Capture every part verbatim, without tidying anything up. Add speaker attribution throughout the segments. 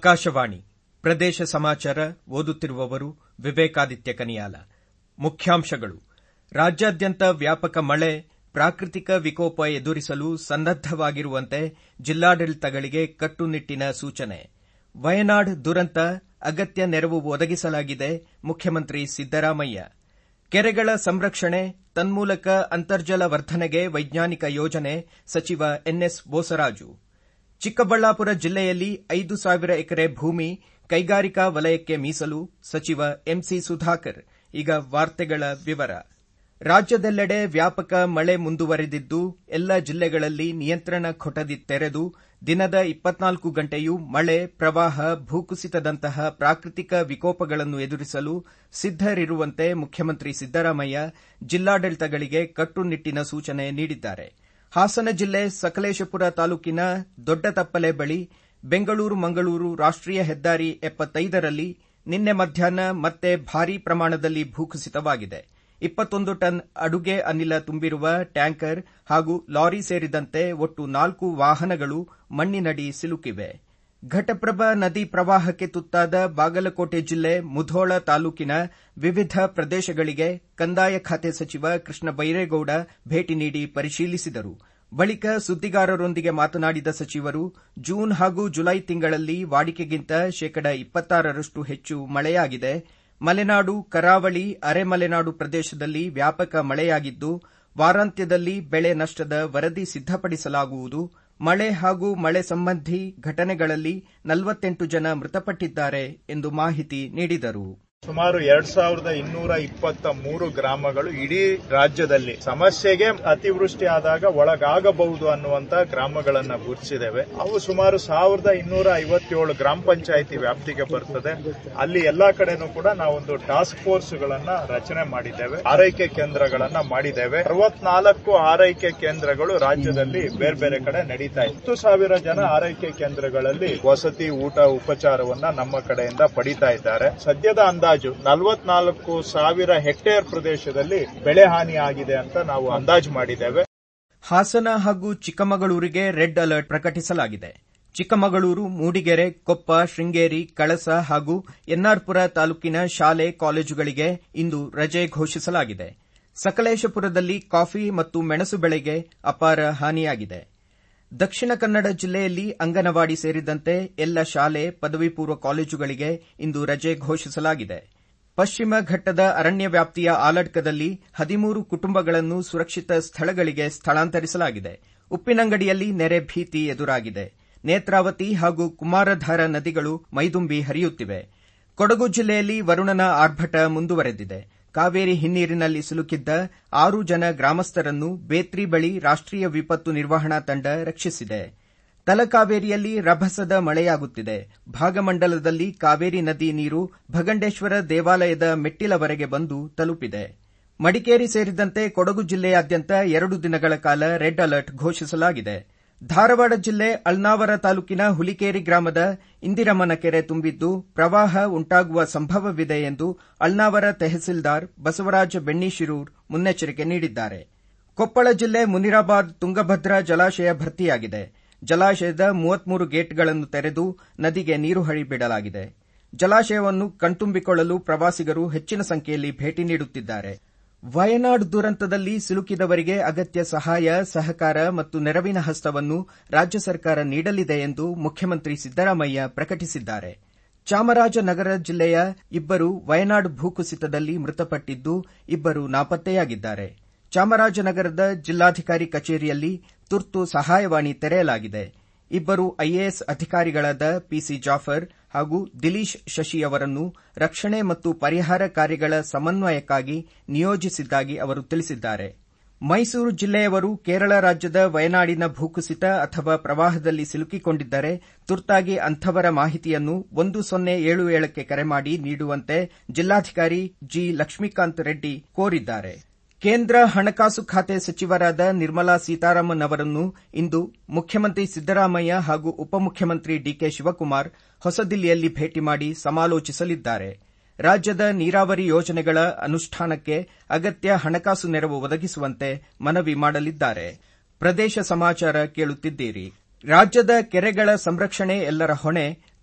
Speaker 1: ಆಕಾಶವಾಣಿ ಪ್ರದೇಶ ಸಮಾಚಾರ ಓದುತ್ತಿರುವವರು ವಿವೇಕಾದಿತ್ಯ ಕನಿಯಾಲ. ಮುಖ್ಯಾಂಶಗಳು. ರಾಜ್ಯಾದ್ಯಂತ ವ್ಯಾಪಕ ಮಳೆ, ಪ್ರಾಕೃತಿಕ ವಿಕೋಪ ಎದುರಿಸಲು ಸನ್ನದ್ದವಾಗಿರುವಂತೆ ಜಿಲ್ಲಾಡಳಿತಗಳಿಗೆ ಕಟ್ಟುನಿಟ್ಟಿನ ಸೂಚನೆ. ವಯನಾಡ್ ದುರಂತ, ಅಗತ್ಯ ನೆರವು ಒದಗಿಸಲಾಗಿದೆ, ಮುಖ್ಯಮಂತ್ರಿ ಸಿದ್ದರಾಮಯ್ಯ. ಕೆರೆಗಳ ಸಂರಕ್ಷಣೆ, ತನ್ಮೂಲಕ ಅಂತರ್ಜಲ ವರ್ಧನೆಗೆ ವೈಜ್ಞಾನಿಕ ಯೋಜನೆ, ಸಚಿವ ಎನ್ಎಸ್ ಬೋಸರಾಜು. ಚಿಕ್ಕಬಳ್ಳಾಪುರ ಜಿಲ್ಲೆಯಲ್ಲಿ ಐದು ಸಾವಿರ ಎಕರೆ ಭೂಮಿ ಕೈಗಾರಿಕಾ ವಲಯಕ್ಕೆ ಮೀಸಲು, ಸಚಿವ ಎಂಸಿ ಸುಧಾಕರ್. ಈಗ ವಾರ್ತೆಗಳ ವಿವರ. ರಾಜ್ಯದೆಲ್ಲೆಡೆ ವ್ಯಾಪಕ ಮಳೆ ಮುಂದುವರೆದಿದ್ದು, ಎಲ್ಲ ಜಿಲ್ಲೆಗಳಲ್ಲಿ ನಿಯಂತ್ರಣ ಕೊಠಡಿ ತೆರೆದು ದಿನದ ಇಪ್ಪತ್ನಾಲ್ಕು ಗಂಟೆಯೂ ಮಳೆ, ಪ್ರವಾಹ, ಭೂಕುಸಿತದಂತಹ ಪ್ರಾಕೃತಿಕ ವಿಕೋಪಗಳನ್ನು ಎದುರಿಸಲು ಸಿದ್ದರಿರುವಂತೆ ಮುಖ್ಯಮಂತ್ರಿ ಸಿದ್ದರಾಮಯ್ಯ ಜಿಲ್ಲಾಡಳಿತಗಳಿಗೆ ಕಟ್ಟುನಿಟ್ಟಿನ ಸೂಚನೆ ನೀಡಿದ್ದಾರೆ. ಹಾಸನ ಜಿಲ್ಲೆ ಸಕಲೇಶಪುರ ತಾಲೂಕಿನ ದೊಡ್ಡತಪ್ಪಲೆ ಬಳಿ ಬೆಂಗಳೂರು ಮಂಗಳೂರು ರಾಷ್ಟೀಯ ಹೆದ್ದಾರಿ ಎಪ್ಪತ್ತೈದರಲ್ಲಿ ನಿನ್ನೆ ಮಧ್ಯಾಹ್ನ ಮತ್ತೆ ಭಾರೀ ಪ್ರಮಾಣದಲ್ಲಿ ಭೂಕುಸಿತವಾಗಿದೆ. ಇಪ್ಪತ್ತೊಂದು ಟನ್ ಅಡುಗೆ ಅನಿಲ ತುಂಬಿರುವ ಟ್ಯಾಂಕರ್ ಹಾಗೂ ಲಾರಿ ಸೇರಿದಂತೆ ಒಟ್ಟು ನಾಲ್ಕು ವಾಹನಗಳು ಮಣ್ಣಿನಡಿ ಸಿಲುಕಿವೆ. ಘಟಪ್ರಭಾ ನದಿ ಪ್ರವಾಹಕ್ಕೆ ತುತ್ತಾದ ಬಾಗಲಕೋಟೆ ಜಿಲ್ಲೆ ಮುಧೋಳ ತಾಲೂಕಿನ ವಿವಿಧ ಪ್ರದೇಶಗಳಿಗೆ ಕಂದಾಯ ಖಾತೆ ಸಚಿವ ಕೃಷ್ಣ ಬೈರೇಗೌಡ ಭೇಟಿ ನೀಡಿ ಪರಿಶೀಲಿಸಿದರು. ಬಳಿಕ ಸುದ್ದಿಗಾರರೊಂದಿಗೆ ಮಾತನಾಡಿದ ಸಚಿವರು, ಜೂನ್ ಹಾಗೂ ಜುಲೈ ತಿಂಗಳಲ್ಲಿ ವಾಡಿಕೆಗಿಂತ ಶೇಕಡ ಇಪ್ಪತ್ತಾರರಷ್ಟು ಹೆಚ್ಚು ಮಳೆಯಾಗಿದೆ. ಮಲೆನಾಡು, ಕರಾವಳಿ, ಅರೆಮಲೆನಾಡು ಪ್ರದೇಶದಲ್ಲಿ ವ್ಯಾಪಕ ಮಳೆಯಾಗಿದ್ದು, ವಾರಾಂತ್ಯದಲ್ಲಿ ಬೆಳೆ ನಷ್ಟದ ವರದಿ ಸಿದ್ದಪಡಿಸಲಾಗುವುದು. ಮಳೆ ಹಾಗೂ ಮಳೆ ಸಂಬಂಧಿ ಘಟನೆಗಳಲ್ಲಿ ನಲವತ್ತೆಂಟು ಜನ ಮೃತಪಟ್ಟಿದ್ದಾರೆ ಎಂದು ಮಾಹಿತಿ ನೀಡಿದರು.
Speaker 2: ಸುಮಾರು ಎರಡ್ ಸಾವಿರದ ಇನ್ನೂರ ಇಪ್ಪತ್ತ ಮೂರು ಗ್ರಾಮಗಳು ಇಡೀ ರಾಜ್ಯದಲ್ಲಿ ಸಮಸ್ಯೆಗೆ ಅತಿವೃಷ್ಟಿ ಆದಾಗ ಒಳಗಾಗಬಹುದು ಅನ್ನುವಂತಹ ಗ್ರಾಮಗಳನ್ನ ಗುರುತಿಸಿದ್ದೇವೆ. ಅವು ಸುಮಾರು ಸಾವಿರದ ಇನ್ನೂರ ಐವತ್ತೇಳು ಗ್ರಾಮ ಪಂಚಾಯಿತಿ ವ್ಯಾಪ್ತಿಗೆ ಬರ್ತದೆ. ಅಲ್ಲಿ ಎಲ್ಲಾ ಕಡೆನೂ ಕೂಡ ನಾವೊಂದು ಟಾಸ್ಕ್ ಫೋರ್ಸ್ ಗಳನ್ನ ರಚನೆ ಮಾಡಿದ್ದೇವೆ, ಆರೈಕೆ ಕೇಂದ್ರಗಳನ್ನ ಮಾಡಿದ್ದೇವೆ. ಅರವತ್ನಾಲ್ಕು ಆರೈಕೆ ಕೇಂದ್ರಗಳು ರಾಜ್ಯದಲ್ಲಿ ಬೇರೆ ಬೇರೆ ಕಡೆ ನಡೀತಾ ಇದೆ. ಹತ್ತು ಸಾವಿರ ಜನ ಆರೈಕೆ ಕೇಂದ್ರಗಳಲ್ಲಿ ವಸತಿ, ಊಟ, ಉಪಚಾರವನ್ನ ನಮ್ಮ ಕಡೆಯಿಂದ ಪಡಿತಾ ಇದ್ದಾರೆ. ಸದ್ಯದ ಅಂದಾಜು ನಲವತ್ನಾಲ್ಕು ಸಾವಿರ ಹೆಕ್ಟೇರ್ ಪ್ರದೇಶದಲ್ಲಿ ಬೆಳೆ ಹಾನಿ ಆಗಿದೆ ಅಂತ ನಾವು ಅಂದಾಜು ಮಾಡಿದ್ದೇವೆ.
Speaker 1: ಹಾಸನ ಹಾಗೂ ಚಿಕ್ಕಮಗಳೂರಿಗೆ ರೆಡ್ ಅಲರ್ಟ್ ಪ್ರಕಟಿಸಲಾಗಿದೆ. ಚಿಕ್ಕಮಗಳೂರು, ಮೂಡಿಗೆರೆ, ಕೊಪ್ಪ, ಶೃಂಗೇರಿ, ಕಳಸ ಹಾಗೂ ಎನ್ಆರ್ಪುರ ತಾಲೂಕಿನ ಶಾಲೆ, ಕಾಲೇಜುಗಳಿಗೆ ಇಂದು ರಜೆ ಘೋಷಿಸಲಾಗಿದೆ. ಸಕಲೇಶಪುರದಲ್ಲಿ ಕಾಫಿ ಮತ್ತು ಮೆಣಸು ಬೆಳೆಗೆ ಅಪಾರ ಹಾನಿಯಾಗಿದೆ. ದಕ್ಷಿಣ ಕನ್ನಡ ಜಿಲ್ಲೆಯಲ್ಲಿ ಅಂಗನವಾಡಿ ಸೇರಿದಂತೆ ಎಲ್ಲ ಶಾಲೆ, ಪದವಿ ಪೂರ್ವ ಕಾಲೇಜುಗಳಿಗೆ ಇಂದು ರಜೆ ಘೋಷಿಸಲಾಗಿದೆ. ಪಶ್ಚಿಮ ಘಟ್ಟದ ಅರಣ್ಯ ವ್ಯಾಪ್ತಿಯ ಆಲಡ್ಕದಲ್ಲಿ ಹದಿಮೂರು ಕುಟುಂಬಗಳನ್ನು ಸುರಕ್ಷಿತ ಸ್ಥಳಗಳಿಗೆ ಸ್ಥಳಾಂತರಿಸಲಾಗಿದೆ. ಉಪ್ಪಿನಂಗಡಿಯಲ್ಲಿ ನೆರೆ ಭೀತಿ ಎದುರಾಗಿದೆ. ನೇತ್ರಾವತಿ ಹಾಗೂ ಕುಮಾರಧಾರ ನದಿಗಳು ಮೈದುಂಬಿ ಹರಿಯುತ್ತಿವೆ. ಕೊಡಗು ಜಿಲ್ಲೆಯಲ್ಲಿ ವರುಣನ ಆರ್ಭಟ ಮುಂದುವರೆದಿದೆ. ಕಾವೇರಿ ಹಿನ್ನೀರಿನಲ್ಲಿ ಸಿಲುಕಿದ್ದ ಆರು ಜನ ಗ್ರಾಮಸ್ಥರನ್ನು ಬೇತ್ರಿ ಬಳಿ ರಾಷ್ಟೀಯ ವಿಪತ್ತು ನಿರ್ವಹಣಾ ತಂಡ ರಕ್ಷಿಸಿದೆ. ತಲಕಾವೇರಿಯಲ್ಲಿ ರಭಸದ ಮಳೆಯಾಗುತ್ತಿದೆ. ಭಾಗಮಂಡಲದಲ್ಲಿ ಕಾವೇರಿ ನದಿ ನೀರು ಭಗಂಡೇಶ್ವರ ದೇವಾಲಯದ ಮೆಟ್ಟಿಲವರೆಗೆ ಬಂದು ತಲುಪಿದೆ. ಮಡಿಕೇರಿ ಸೇರಿದಂತೆ ಕೊಡಗು ಜಿಲ್ಲೆಯಾದ್ಯಂತ ಎರಡು ದಿನಗಳ ಕಾಲ ರೆಡ್ ಅಲರ್ಟ್ ಘೋಷಿಸಲಾಗಿದೆ. ಧಾರವಾಡ ಜಿಲ್ಲೆ ಅಳ್ನಾವರ ತಾಲೂಕಿನ ಹುಲಿಕೇರಿ ಗ್ರಾಮದ ಇಂದಿರಮ್ಮನ ಕೆರೆ ತುಂಬಿದ್ದು, ಪ್ರವಾಹ ಉಂಟಾಗುವ ಸಂಭವವಿದೆ ಎಂದು ಅಳ್ನಾವರ ತಹಸೀಲ್ದಾರ್ ಬಸವರಾಜ ಬೆಣ್ಣಿಶಿರೂರ್ ಮುನ್ನೆಚ್ಚರಿಕೆ ನೀಡಿದ್ದಾರೆ. ಕೊಪ್ಪಳ ಜಿಲ್ಲೆ ಮುನಿರಾಬಾದ್ ತುಂಗಭದ್ರಾ ಜಲಾಶಯ ಭರ್ತಿಯಾಗಿದೆ. ಜಲಾಶಯದ ಮೂವತ್ಮೂರು ಗೇಟ್ಗಳನ್ನು ತೆರೆದು ನದಿಗೆ ನೀರು ಹರಿಬಿಡಲಾಗಿದೆ. ಜಲಾಶಯವನ್ನು ಕಣ್ತುಂಬಿಕೊಳ್ಳಲು ಪ್ರವಾಸಿಗರು ಹೆಚ್ಚಿನ ಸಂಖ್ಯೆಯಲ್ಲಿ ಭೇಟಿ ನೀಡುತ್ತಿದ್ದಾರೆ. ವಯನಾಡ್ ದುರಂತದಲ್ಲಿ ಸಿಲುಕಿದವರಿಗೆ ಅಗತ್ಯ ಸಹಾಯ, ಸಹಕಾರ ಮತ್ತು ನೆರವಿನ ಹಸ್ತವನ್ನು ರಾಜ್ಯ ಸರ್ಕಾರ ನೀಡಲಿದೆ ಎಂದು ಮುಖ್ಯಮಂತ್ರಿ ಸಿದ್ದರಾಮಯ್ಯ ಪ್ರಕಟಿಸಿದ್ದಾರೆ. ಚಾಮರಾಜನಗರ ಜಿಲ್ಲೆಯ ಇಬ್ಬರು ವಯನಾಡ್ ಭೂಕುಸಿತದಲ್ಲಿ ಮೃತಪಟ್ಟಿದ್ದು, ಇಬ್ಬರು ನಾಪತ್ತೆಯಾಗಿದ್ದಾರೆ. ಚಾಮರಾಜನಗರದ ಜಿಲ್ಲಾಧಿಕಾರಿ ಕಚೇರಿಯಲ್ಲಿ ತುರ್ತು ಸಹಾಯವಾಣಿ ತೆರೆಯಲಾಗಿದೆ. ಇಬ್ಬರು ಐಎಎಸ್ ಅಧಿಕಾರಿಗಳಾದ ಪಿಸಿ ಜಾಫರ್ ಹಾಗೂ ದಿಲೀಶ್ ಶಶಿ ಅವರನ್ನು ರಕ್ಷಣೆ ಮತ್ತು ಪರಿಹಾರ ಕಾರ್ಯಗಳ ಸಮನ್ವಯಕ್ಕಾಗಿ ನಿಯೋಜಿಸಿದ್ದಾಗಿ ಅವರು ತಿಳಿಸಿದ್ದಾರೆ. ಮೈಸೂರು ಜಿಲ್ಲೆಯವರು ಕೇರಳ ರಾಜ್ಯದ ವಯನಾಡಿನ ಭೂಕುಸಿತ ಅಥವಾ ಪ್ರವಾಹದಲ್ಲಿ ಸಿಲುಕಿಕೊಂಡಿದ್ದರೆ ತುರ್ತಾಗಿ ಅಂಥವರ ಮಾಹಿತಿಯನ್ನು ಒಂದು ಸೊನ್ನೆ ಏಳು ಏಳಕ್ಕೆ ಕರೆ ಮಾಡಿ ನೀಡುವಂತೆ ಜಿಲ್ಲಾಧಿಕಾರಿ ಜಿ ಲಕ್ಷ್ಮೀಕಾಂತ್ ರೆಡ್ಡಿ ಕೋರಿದ್ದಾರೆ. ಕೇಂದ್ರ ಹಣಕಾಸು ಖಾತೆ ಸಚಿವರಾದ ನಿರ್ಮಲಾ ಸೀತಾರಾಮನ್ ಅವರನ್ನು ಇಂದು ಮುಖ್ಯಮಂತ್ರಿ ಸಿದ್ದರಾಮಯ್ಯ ಹಾಗೂ ಉಪಮುಖ್ಯಮಂತ್ರಿ ಡಿಕೆ ಶಿವಕುಮಾರ್ ಹೊಸದಿಲ್ಲಿಯಲ್ಲಿ ಭೇಟಿ ಮಾಡಿ ಸಮಾಲೋಚಿಸಲಿದ್ದಾರೆ. ರಾಜ್ಯದ ನೀರಾವರಿ ಯೋಜನೆಗಳ ಅನುಷ್ಠಾನಕ್ಕೆ ಅಗತ್ಯ ಹಣಕಾಸು ನೆರವು ಒದಗಿಸುವಂತೆ ಮನವಿ ಮಾಡಲಿದ್ದಾರೆ. ಪ್ರದೇಶ ಸಮಾಚಾರ ಕೇಳುತ್ತಿದ್ದೀರಿ. ರಾಜ್ಯದ ಕೆರೆಗಳ ಸಂರಕ್ಷಣೆ ಎಲ್ಲರ ಹೊಣೆ.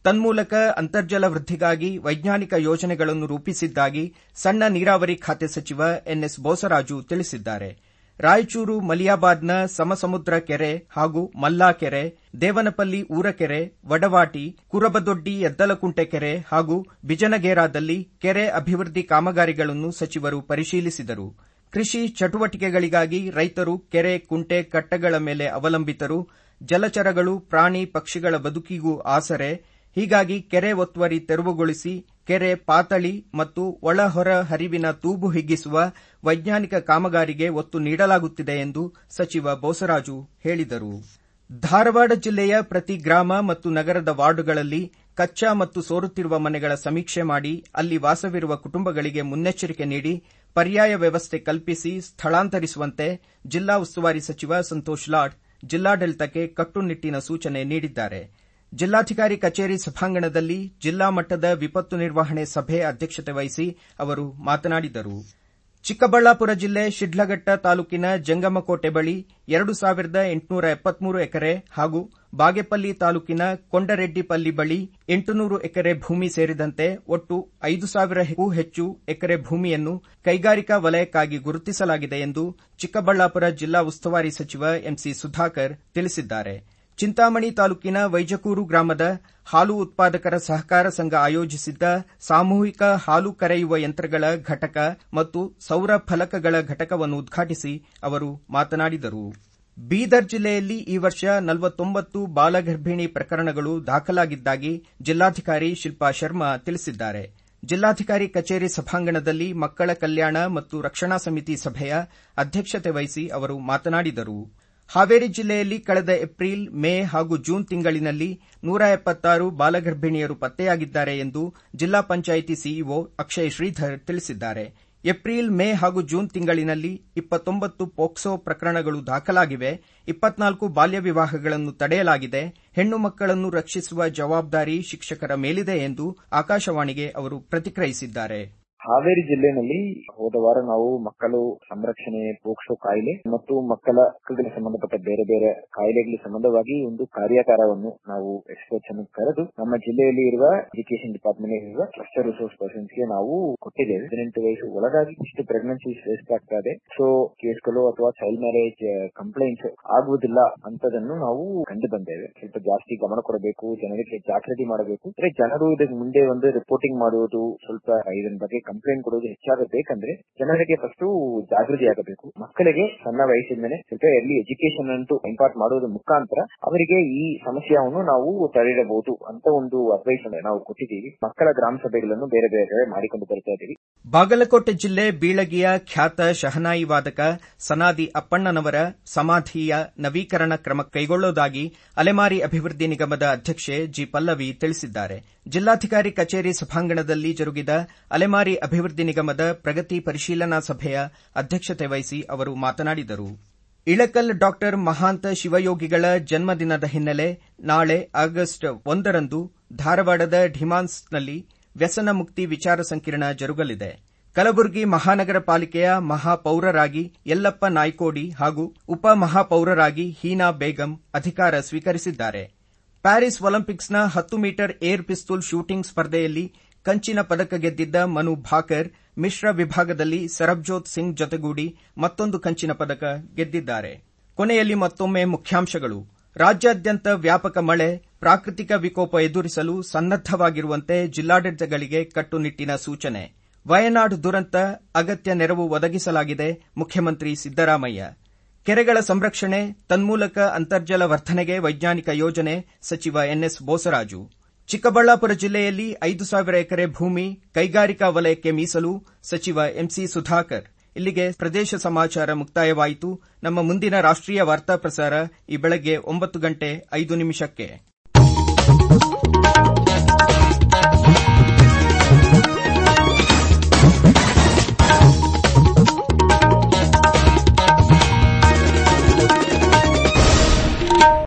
Speaker 1: ತನ್ಮೂಲಕ ಅಂತರ್ಜಲ ವೃದ್ಧಿಗಾಗಿ ವೈಜ್ಞಾನಿಕ ಯೋಜನೆಗಳನ್ನು ರೂಪಿಸಿದ್ದಾಗಿ ಸಣ್ಣ ನೀರಾವರಿ ಖಾತೆ ಸಚಿವ ಎನ್ಎಸ್ ಬೋಸರಾಜು ತಿಳಿಸಿದ್ದಾರೆ. ರಾಯಚೂರು ಮಲಿಯಾಬಾದ್ನ ಸಮಸಮುದ್ರ ಕೆರೆ ಹಾಗೂ ಮಲ್ಲಾ ಕೆರೆ, ದೇವನಪಲ್ಲಿ ಊರಕೆರೆ, ವಡವಾಟಿ, ಕುರಬದೊಡ್ಡಿ ಎದ್ದಲಕುಂಟೆ ಕೆರೆ ಹಾಗೂ ಬಿಜನಗೇರಾದಲ್ಲಿ ಕೆರೆ ಅಭಿವೃದ್ಧಿ ಕಾಮಗಾರಿಗಳನ್ನು ಸಚಿವರು ಪರಿಶೀಲಿಸಿದರು. ಕೃಷಿ ಚಟುವಟಿಕೆಗಳಿಗಾಗಿ ರೈತರು ಕೆರೆ, ಕುಂಟೆ, ಕಟ್ಟೆಗಳ ಮೇಲೆ ಅವಲಂಬಿತರು. ಜಲಚರಗಳು, ಪ್ರಾಣಿ, ಪಕ್ಷಿಗಳ ಬದುಕಿಗೂ ಆಸರೆ. ಹೀಗಾಗಿ ಕೆರೆ ಒತ್ತುವರಿ ತೆರವುಗೊಳಿಸಿ ಕೆರೆ ಪಾತಳಿ ಮತ್ತು ಒಳ ಹೊರ ಹರಿವಿನ ತೂಬು ಹಿಗ್ಗಿಸುವ ವೈಜ್ಞಾನಿಕ ಕಾಮಗಾರಿಗೆ ಒತ್ತು ನೀಡಲಾಗುತ್ತಿದೆ ಎಂದು ಸಚಿವ ಬೋಸರಾಜು ಹೇಳಿದರು. ಧಾರವಾಡ ಜಿಲ್ಲೆಯ ಪ್ರತಿ ಗ್ರಾಮ ಮತ್ತು ನಗರದ ವಾರ್ಡುಗಳಲ್ಲಿ ಕಚ್ಚಾ ಮತ್ತು ಸೋರುತ್ತಿರುವ ಮನೆಗಳ ಸಮೀಕ್ಷೆ ಮಾಡಿ ಅಲ್ಲಿ ವಾಸವಿರುವ ಕುಟುಂಬಗಳಿಗೆ ಮುನ್ನೆಚ್ಚರಿಕೆ ನೀಡಿ ಪರ್ಯಾಯ ವ್ಯವಸ್ಥೆ ಕಲ್ಪಿಸಿ ಸ್ಥಳಾಂತರಿಸುವಂತೆ ಜಿಲ್ಲಾ ಉಸ್ತುವಾರಿ ಸಚಿವ ಸಂತೋಷ್ ಲಾಡ್ ಜಿಲ್ಲಾಡಳಿತಕ್ಕೆ ಕಟ್ಟುನಿಟ್ಟಿನ ಸೂಚನೆ ನೀಡಿದ್ದಾರೆ. ಜಿಲ್ಲಾಧಿಕಾರಿ ಕಚೇರಿ ಸಭಾಂಗಣದಲ್ಲಿ ಜಿಲ್ಲಾ ಮಟ್ಟದ ವಿಪತ್ತು ನಿರ್ವಹಣೆ ಸಭೆ ಅಧ್ಯಕ್ಷತೆ ವಹಿಸಿ ಅವರು ಮಾತನಾಡಿದರು. ಚಿಕ್ಕಬಳ್ಳಾಪುರ ಜಿಲ್ಲೆ ಶಿಡ್ಲಘಟ್ಟ ತಾಲೂಕಿನ ಜಂಗಮಕೋಟೆ ಬಳಿ ಎರಡು ಸಾವಿರದ ಎಂಟುನೂರ ಎಪ್ಪತ್ಮೂರು ಎಕರೆ ಹಾಗೂ ಬಾಗೇಪಲ್ಲಿ ತಾಲೂಕಿನ ಕೊಂಡರೆಡ್ಡಿಪಲ್ಲಿ ಬಳಿ ಎಂಟುನೂರು ಎಕರೆ ಭೂಮಿ ಸೇರಿದಂತೆ ಒಟ್ಟು ಐದು ಸಾವಿರಕ್ಕೂ ಹೆಚ್ಚು ಎಕರೆ ಭೂಮಿಯನ್ನು ಕೈಗಾರಿಕಾ ವಲಯಕ್ಕಾಗಿ ಗುರುತಿಸಲಾಗಿದೆ ಎಂದು ಚಿಕ್ಕಬಳ್ಳಾಪುರ ಜಿಲ್ಲಾ ಉಸ್ತುವಾರಿ ಸಚಿವ ಎಂಸಿ ಸುಧಾಕರ್ ತಿಳಿಸಿದ್ದಾರೆ. ಚಿಂತಾಮಣಿ ತಾಲೂಕಿನ ವೈಜಕೂರು ಗ್ರಾಮದ ಹಾಲು ಉತ್ಪಾದಕರ ಸಹಕಾರ ಸಂಘ ಆಯೋಜಿಸಿದ್ದ ಸಾಮೂಹಿಕ ಹಾಲು ಕರೆಯುವ ಯಂತ್ರಗಳ ಘಟಕ ಮತ್ತು ಸೌರ ಫಲಕಗಳ ಘಟಕವನ್ನು ಉದ್ಘಾಟಿಸಿ ಅವರು ಮಾತನಾಡಿದರು. ಬೀದರ್ ಜಿಲ್ಲೆಯಲ್ಲಿ ಈ ವರ್ಷ ನಲವತ್ತೊಂಬತ್ತು ಬಾಲಗರ್ಭಿಣಿ ಪ್ರಕರಣಗಳು ದಾಖಲಾಗಿದ್ದಾಗಿ ಜಿಲ್ಲಾಧಿಕಾರಿ ಶಿಲ್ಪಾ ಶರ್ಮಾ ತಿಳಿಸಿದ್ದಾರೆ. ಜಿಲ್ಲಾಧಿಕಾರಿ ಕಚೇರಿ ಸಭಾಂಗಣದಲ್ಲಿ ಮಕ್ಕಳ ಕಲ್ಯಾಣ ಮತ್ತು ರಕ್ಷಣಾ ಸಮಿತಿ ಸಭೆಯ ಅಧ್ಯಕ್ಷತೆ ವಹಿಸಿ ಅವರು ಮಾತನಾಡಿದರು. ಹಾವೇರಿ ಜಿಲ್ಲೆಯಲ್ಲಿ ಕಳೆದ ಏಪ್ರಿಲ್, ಮೇ ಹಾಗೂ ಜೂನ್ ತಿಂಗಳಿನಲ್ಲಿ ನೂರ ಎಪ್ಪತ್ತಾರು ಬಾಲಗರ್ಭಿಣಿಯರು ಪತ್ತೆಯಾಗಿದ್ದಾರೆ ಎಂದು ಜಿಲ್ಲಾ ಪಂಚಾಯಿತಿ ಸಿಇಒ ಅಕ್ಷಯ್ ಶ್ರೀಧರ್ ತಿಳಿಸಿದ್ದಾರೆ. ಏಪ್ರಿಲ್, ಮೇ ಹಾಗೂ ಜೂನ್ ತಿಂಗಳಿನಲ್ಲಿ ಇಪ್ಪತ್ತೊಂಬತ್ತು ಪೋಕ್ಸೋ ಪ್ರಕರಣಗಳು ದಾಖಲಾಗಿವೆ. ಇಪ್ಪತ್ನಾಲ್ಕು ಬಾಲ್ಯ ವಿವಾಹಗಳನ್ನು ತಡೆಯಲಾಗಿದೆ. ಹೆಣ್ಣು ಮಕ್ಕಳನ್ನು ರಕ್ಷಿಸುವ ಜವಾಬ್ದಾರಿ ಶಿಕ್ಷಕರ ಮೇಲಿದೆ ಎಂದು ಆಕಾಶವಾಣಿಗೆ ಅವರು ಪ್ರತಿಕ್ರಿಯಿಸಿದ್ದಾರೆ.
Speaker 3: ಹಾವೇರಿ ಜಿಲ್ಲೆಯಲ್ಲಿ ಹೋದ ವಾರ ನಾವು ಮಕ್ಕಳು ಸಂರಕ್ಷಣೆ, ಪೋಕ್ಸೋ ಕಾಯಿಲೆ ಮತ್ತು ಮಕ್ಕಳ ಹಕ್ಕುಗಳಿಗೆ ಸಂಬಂಧಪಟ್ಟ ಬೇರೆ ಬೇರೆ ಕಾಯಿಲೆಗಳಿಗೆ ಸಂಬಂಧವಾಗಿ ಒಂದು ಕಾರ್ಯಾಗಾರವನ್ನು ನಾವು ಎಕ್ಸ್ಪರ್ಟ್ಸ್ ಅನ್ನು ಕರೆದು ನಮ್ಮ ಜಿಲ್ಲೆಯಲ್ಲಿ ಇರುವ ಎಜುಕೇಶನ್ ಡಿಪಾರ್ಟ್ಮೆಂಟ್ ಇರುವ ಕ್ಲಸ್ಟರ್ ರಿಸೋರ್ಸ್ ಪರ್ಸನ್ಸ್ ಗೆ ನಾವು ಕೊಟ್ಟಿದ್ದೇವೆ. ಹದಿನೆಂಟು ವಯಸ್ಸು ಒಳಗಾಗಿ ಇಷ್ಟು ಪ್ರೆಗ್ನೆನ್ಸಿ ವೇಸ್ಟ್ ಆಗ್ತಾ ಇದೆ, ಸೊ ಕೇಸ್ಗಳು ಅಥವಾ ಚೈಲ್ಡ್ ಮ್ಯಾರೇಜ್ ಕಂಪ್ಲೇಂಟ್ಸ್ ಆಗುವುದಿಲ್ಲ ಅಂತದನ್ನು ನಾವು ಕಂಡು ಬಂದೇವೆ. ಸ್ವಲ್ಪ ಜಾಸ್ತಿ ಗಮನ ಕೊಡಬೇಕು, ಜನರಿಗೆ ಜಾಗೃತಿ ಮಾಡಬೇಕು. ಅಂದ್ರೆ ಜನರು ಇದಕ್ಕೆ ಮುಂದೆ ಒಂದು ರಿಪೋರ್ಟಿಂಗ್ ಮಾಡುವುದು, ಸ್ವಲ್ಪ ಇದರ ಬಗ್ಗೆ ಕಂಪ್ಲೇಂಟ್ ಕೊಡೋದು ಹೆಚ್ಚಾಗಬೇಕಂದ್ರೆ ಜನರಿಗೆ ಫಸ್ಟ್ ಜಾಗೃತಿ ಆಗಬೇಕು. ಮಕ್ಕಳಿಗೆ ಸಣ್ಣ ವಯಸ್ಸಿಂದಲೇ ಸ್ವಲ್ಪ ಎರ್ಲಿ ಎಜುಕೇಶನ್ ಅಂತೂ ಇಂಪಾರ್ಟ್ ಮಾಡೋದ್ರ ಮುಖಾಂತರ ಅವರಿಗೆ ಈ ಸಮಸ್ಯೆಯನ್ನು ನಾವು ತಡೆಯಬಹುದು ಅಂತ ಒಂದು ಅಡ್ವೈಸ್ ನಾವು ಕೊಟ್ಟಿದ್ದೀವಿ. ಮಕ್ಕಳ ಗ್ರಾಮ ಸಭೆಗಳನ್ನು ಬೇರೆ ಬೇರೆ ಮಾಡಿಕೊಂಡು ಬರ್ತಾ ಇದ್ದೀವಿ.
Speaker 1: ಬಾಗಲಕೋಟೆ ಜಿಲ್ಲೆ ಬೀಳಗಿಯ ಖ್ಯಾತ ಶಹನಾಯಿ ವಾದಕ ಸನಾದಿ ಅಪ್ಪಣ್ಣನವರ ಸಮಾಧಿಯ ನವೀಕರಣ ಕ್ರಮ ಕೈಗೊಳ್ಳುವುದಾಗಿ ಅಲೆಮಾರಿ ಅಭಿವೃದ್ಧಿ ನಿಗಮದ ಅಧ್ಯಕ್ಷೆ ಜಿ ಪಲ್ಲವಿ ತಿಳಿಸಿದ್ದಾರೆ. ಜಿಲ್ಲಾಧಿಕಾರಿ ಕಚೇರಿ ಸಭಾಂಗಣದಲ್ಲಿ ಜರುಗಿದ ಅಲೆಮಾರಿ ಅಭಿವೃದ್ಧಿ ನಿಗಮದ ಪ್ರಗತಿ ಪರಿಶೀಲನಾ ಸಭೆಯ ಅಧ್ಯಕ್ಷತೆ ವಹಿಸಿ ಅವರು ಮಾತನಾಡಿದರು. ಇಳಕಲ್ ಡಾಕ್ಟರ್ ಮಹಾಂತ ಶಿವಯೋಗಿಗಳ ಜನ್ಮದಿನದ ಹಿನ್ನೆಲೆ ನಾಳೆ ಆಗಸ್ಟ್ ಒಂದರಂದು ಧಾರವಾಡದ ಢಿಮಾನ್ಸ್ನಲ್ಲಿ ವ್ಯಸನ ಮುಕ್ತಿ ವಿಚಾರ ಸಂಕಿರಣ ಜರುಗಲಿದೆ. ಕಲಬುರಗಿ ಮಹಾನಗರ ಪಾಲಿಕೆಯ ಮಹಾಪೌರರಾಗಿ ಯಲ್ಲಪ್ಪ ನಾಯ್ಕೋಡಿ ಹಾಗೂ ಉಪ ಮಹಾಪೌರರಾಗಿ ಹೀನಾ ಬೇಗಂ ಅಧಿಕಾರ ಸ್ವೀಕರಿಸಿದ್ದಾರೆ. ಪ್ಯಾರಿಸ್ ಒಲಿಂಪಿಕ್ಸ್ನ ಹತ್ತು ಮೀಟರ್ ಏರ್ ಪಿಸ್ತೂಲ್ ಶೂಟಿಂಗ್ ಸ್ಪರ್ಧೆಯಲ್ಲಿ ಕಂಚಿನ ಪದಕ ಗೆದ್ದಿದ್ದ ಮನು ಭಾಕರ್ ಮಿಶ್ರ ವಿಭಾಗದಲ್ಲಿ ಸರಬ್ಜೋತ್ ಸಿಂಗ್ ಜೊತೆಗೂಡಿ ಮತ್ತೊಂದು ಕಂಚಿನ ಪದಕ ಗೆದ್ದಿದ್ದಾರೆ. ಕೊನೆಯಲ್ಲಿ ಮತ್ತೊಮ್ಮೆ ಮುಖ್ಯಾಂಶಗಳು. ರಾಜ್ಯಾದ್ಯಂತ ವ್ಯಾಪಕ ಮಳೆ, ಪ್ರಾಕೃತಿಕ ವಿಕೋಪ ಎದುರಿಸಲು ಸನ್ನದ್ದವಾಗಿರುವಂತೆ ಜಿಲ್ಲಾಡಳಿತಗಳಿಗೆ ಕಟ್ಟುನಿಟ್ಟಿನ ಸೂಚನೆ. ವಯನಾಡು ದುರಂತ, ಅಗತ್ಯ ನೆರವು ಒದಗಿಸಲಾಗಿದೆ, ಮುಖ್ಯಮಂತ್ರಿ ಸಿದ್ದರಾಮಯ್ಯ. ಕೆರೆಗಳ ಸಂರಕ್ಷಣೆ, ತನ್ಮೂಲಕ ಅಂತರ್ಜಲ ವರ್ಧನೆಗೆ ವೈಜ್ಞಾನಿಕ ಯೋಜನೆ, ಸಚಿವ ಎನ್ಎಸ್ ಬೋಸರಾಜು. ಚಿಕ್ಕಬಳ್ಳಾಪುರ ಜಿಲ್ಲೆಯಲ್ಲಿ ಐದು ಸಾವಿರ ಎಕರೆ ಭೂಮಿ ಕೈಗಾರಿಕಾ ವಲಯಕ್ಕೆ ಮೀಸಲು, ಸಚಿವ ಎಂಸಿ ಸುಧಾಕರ್. ಇಲ್ಲಿಗೆ ಪ್ರದೇಶ ಸಮಾಚಾರ ಮುಕ್ತಾಯವಾಯಿತು. ನಮ್ಮ ಮುಂದಿನ ರಾಷ್ಟ್ರೀಯ ವಾರ್ತಾ ಪ್ರಸಾರ ಈ ಬೆಳಗ್ಗೆ ಒಂಬತ್ತು ಗಂಟೆ ಐದು ನಿಮಿಷಕ್ಕೆ.